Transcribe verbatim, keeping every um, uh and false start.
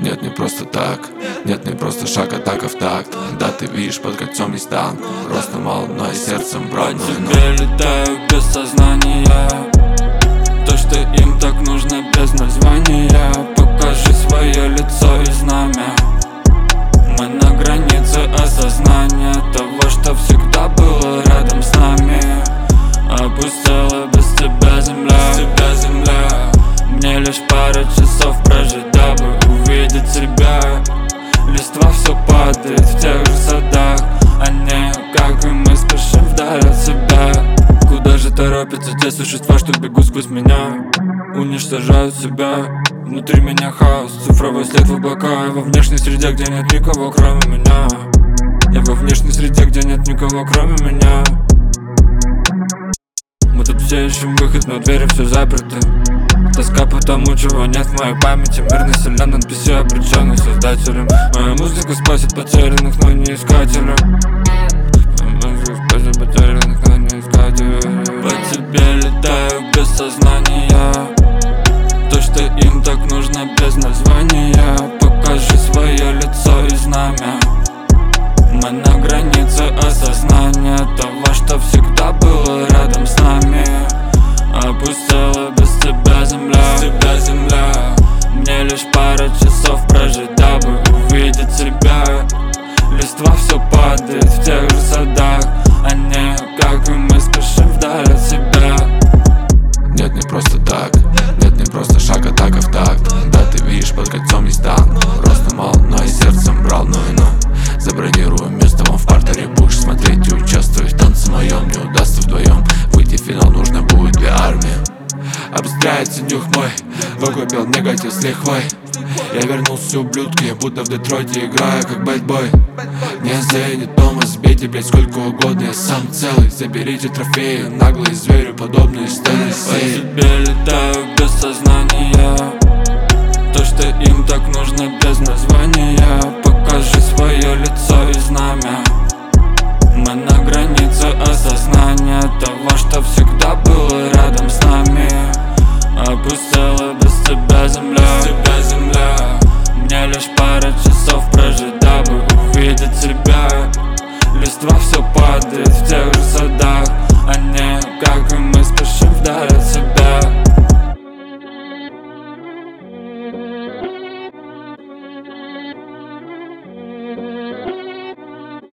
Нет, не просто так, нет, не просто шаг, атака в такт. Да, ты видишь, под кольцом не стан. Роста мало, но и сердцем брат. По тебе летаю без сознания. То, что им так нужно без названия. Покажи свое лицо и знамя. Мы на границе осознания того, что всегда было рядом с нами. Опустела без тебя земля, без тебя земля. Мне лишь пара часов прожить, дабы увидеть себя. Листва все падает в тех же садах. Они, как и мы, спешим вдаль от себя. Куда же торопятся те существа, что бегут сквозь меня? Уничтожают себя. Внутри меня хаос, цифровой след в облака. Я во внешней среде, где нет никого, кроме меня. Я во внешней среде, где нет никого, кроме меня. Мы тут все ищем выход, но двери все заперты. Тоска по тому, чего нет в моей памяти. Мир населен эн пи си, обреченный создателем. Моя музыка спасет потерянных, но не искателя. Моя музыка спасет потерянных, но не искателя. По тебе летаю без сознания. То, что им так нужно без названия. Покажи свое лицо и знамя. Мы на границе осознания того, что всегда было рядом с нами. Опустела без тебя земля, без тебя земля. Мне лишь пара часов прожить, дабы увидеть себя. Листва все падает в тех же садах. Они, как и мы, спешим вдаль от себя. Нет, не просто так, нет, не просто шаг, атака в такт. Да, ты видишь, под кольцом не стан. Роста мало, но и сердцем брал, ну и ну. Забронируем место вам в партере. Будешь смотреть и участвовать в танце моем. Не удастся вдвоем выйти в финал, нужно будет две армии. Обостряется нюх мой, выкупил негатив с лихвой. Я вернулся, ублюдки, будто в Детройте играю как бэтбой. Не Зей, не Томас, бейте, блять, сколько угодно, я сам целый. Заберите трофеи, наглые зверю, подобные истории. По тебе летаю без сознания. То, что им так нужно без названия. Покажи свое лицо и знамя. Мы на границе осознания того, что всегда было рядом с нами. Опустела без тебя земля, без тебя земля. Мне лишь пара часов прожить, дабы увидеть себя. Листва все падает в тех